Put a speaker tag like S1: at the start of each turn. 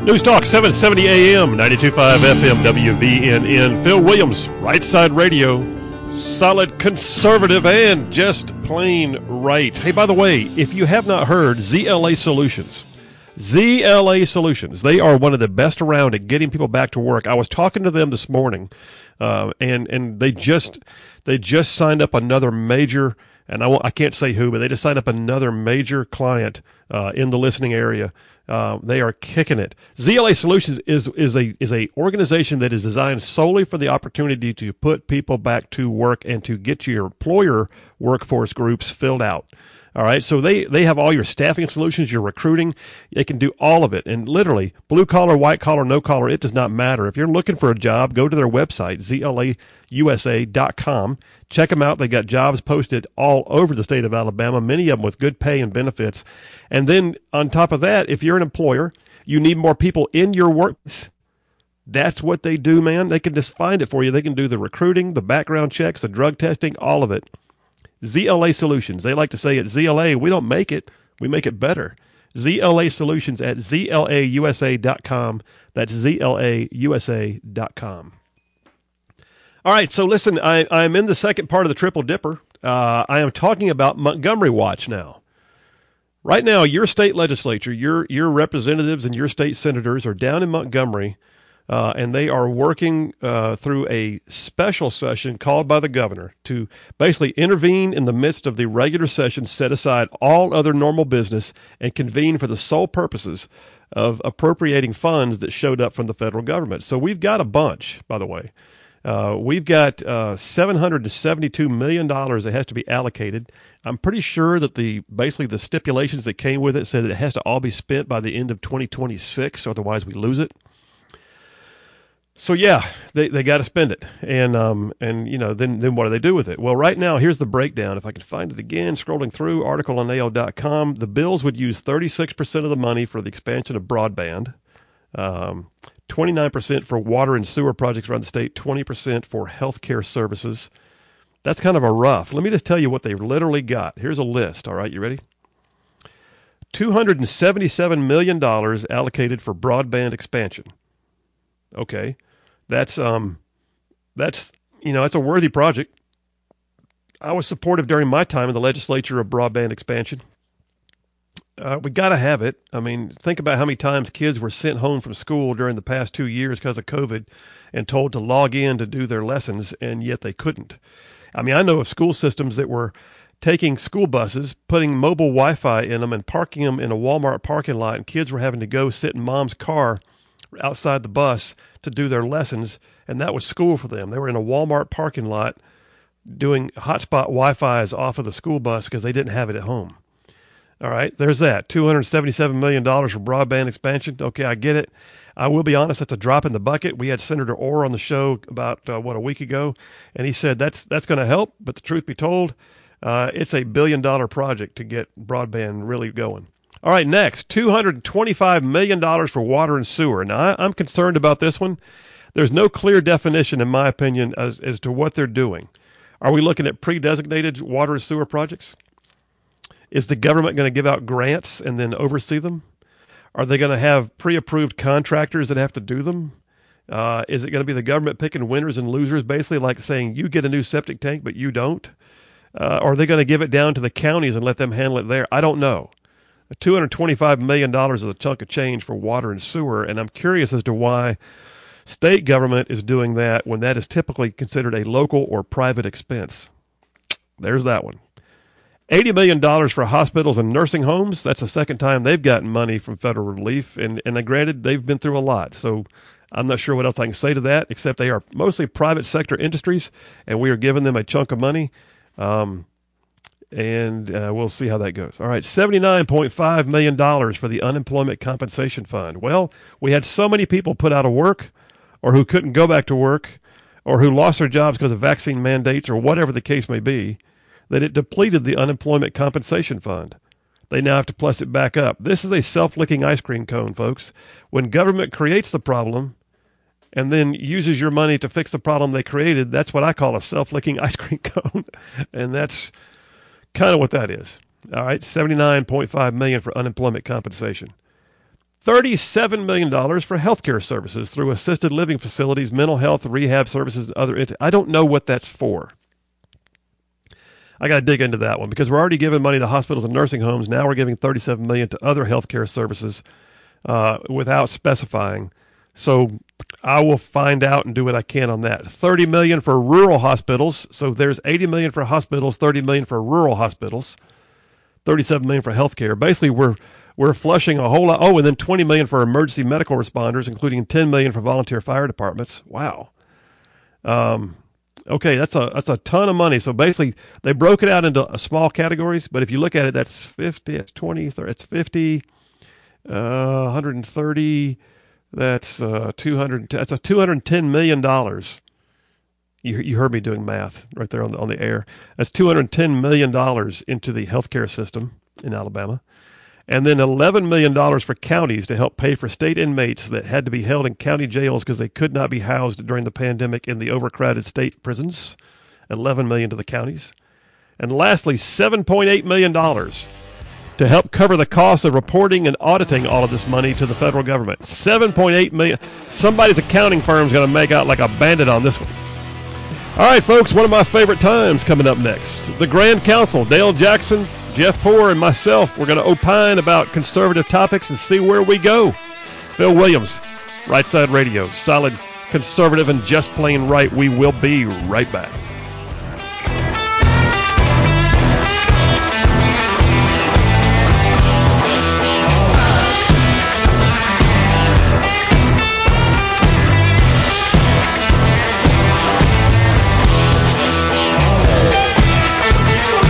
S1: News Talk 770 AM, 92.5 FM, WVNN. Phil Williams, Right Side Radio. Solid conservative and just plain right. Hey, by the way, if you have not heard, ZLA Solutions, they are one of the best around at getting people back to work. I was talking to them this morning, and they just signed up another major, and I can't say who, but they just signed up another major client in the listening area. They are kicking it. ZLA Solutions is a organization that is designed solely for the opportunity to put people back to work and to get your employer workforce groups filled out. All right, so they have all your staffing solutions, your recruiting. They can do all of it. And literally, blue collar, white collar, no collar, it does not matter. If you're looking for a job, go to their website, zlausa.com. Check them out. They got jobs posted all over the state of Alabama, many of them with good pay and benefits. And then on top of that, if you're an employer, you need more people in your workplace. That's what they do, man. They can just find it for you. They can do the recruiting, the background checks, the drug testing, all of it. ZLA Solutions. They like to say at ZLA, we don't make it, we make it better. ZLA Solutions at zlausa.com. That's zlausa.com. All right, so listen, I'm in the second part of the Triple Dipper. I am talking about Montgomery Watch now. Right now, your state legislature, your representatives and your state senators are down in Montgomery, and they are working through a special session called by the governor to basically intervene in the midst of the regular session, set aside all other normal business, and convene for the sole purposes of appropriating funds that showed up from the federal government. So we've got a bunch, by the way. We've got $772 million that has to be allocated. I'm pretty sure that basically the stipulations that came with it said that it has to all be spent by the end of 2026, otherwise we lose it. So yeah, they got to spend it, and you know, then what do they do with it? Well, right now here's the breakdown. If I can find it again, scrolling through article on AO.com, the bills would use 36% of the money for the expansion of broadband, 29% for water and sewer projects around the state, 20% for healthcare services. That's kind of a rough. Let me just tell you what they literally got. Here's a list. All right, you ready? $277 million allocated for broadband expansion. Okay. That's a worthy project. I was supportive during my time in the legislature of broadband expansion. We got to have it. I mean, think about how many times kids were sent home from school during the past 2 years because of COVID and told to log in to do their lessons, and yet they couldn't. I mean, I know of school systems that were taking school buses, putting mobile Wi-Fi in them and parking them in a Walmart parking lot, and kids were having to go sit in mom's car outside the bus to do their lessons, and that was school for them. They were in a Walmart parking lot doing hotspot Wi-Fi's off of the school bus because they didn't have it at home. All right, there's that. $277 million for broadband expansion. Okay, I get it. I will be honest, that's a drop in the bucket. We had Senator Orr on the show about, a week ago, and he said that's going to help, but the truth be told, it's a $1 billion project to get broadband really going. All right, next, $225 million for water and sewer. Now, I'm concerned about this one. There's no clear definition, in my opinion, as to what they're doing. Are we looking at pre-designated water and sewer projects? Is the government going to give out grants and then oversee them? Are they going to have pre-approved contractors that have to do them? Is it going to be the government picking winners and losers, basically like saying you get a new septic tank, but you don't? Or are they going to give it down to the counties and let them handle it there? I don't know. $225 million is a chunk of change for water and sewer, and I'm curious as to why state government is doing that when that is typically considered a local or private expense. There's that one. $80 million for hospitals and nursing homes. That's the second time they've gotten money from federal relief, and granted, they've been through a lot, so I'm not sure what else I can say to that, except they are mostly private sector industries, and we are giving them a chunk of money. And we'll see how that goes. All right, $79.5 million for the Unemployment Compensation Fund. Well, we had so many people put out of work or who couldn't go back to work or who lost their jobs because of vaccine mandates or whatever the case may be that it depleted the Unemployment Compensation Fund. They now have to plus it back up. This is a self-licking ice cream cone, folks. When government creates the problem and then uses your money to fix the problem they created, that's what I call a self-licking ice cream cone. And that's kind of what that is. All right, $79.5 million for unemployment compensation. $37 million for healthcare services through assisted living facilities, mental health, rehab services, and other. I don't know what that's for. I got to dig into that one because we're already giving money to hospitals and nursing homes. Now we're giving $37 million to other healthcare services without specifying. So I will find out and do what I can on that. $30 million for rural hospitals. So there's $80 million for hospitals, $30 million for rural hospitals, $37 million for healthcare. Basically, we're flushing a whole lot. Oh, and then $20 million for emergency medical responders, including $10 million for volunteer fire departments. Wow. Okay, that's a ton of money. So basically, they broke it out into small categories. But if you look at it, that's 50. It's 20. It's 50. 130. That's 200. That's a $210 million. You heard me doing math right there on the air. That's $210 million into the healthcare system in Alabama. And then $11 million for counties to help pay for state inmates that had to be held in county jails because they could not be housed during the pandemic in the overcrowded state prisons. $11 million to the counties. And lastly, $7.8 million to help cover the cost of reporting and auditing all of this money to the federal government. $7.8 million. Somebody's accounting firm's going to make out like a bandit on this one. All right, folks, one of my favorite times coming up next. The Grand Council, Dale Jackson, Jeff Poore, and myself, we're going to opine about conservative topics and see where we go. Phil Williams, Right Side Radio, solid conservative and just plain right. We will be right back.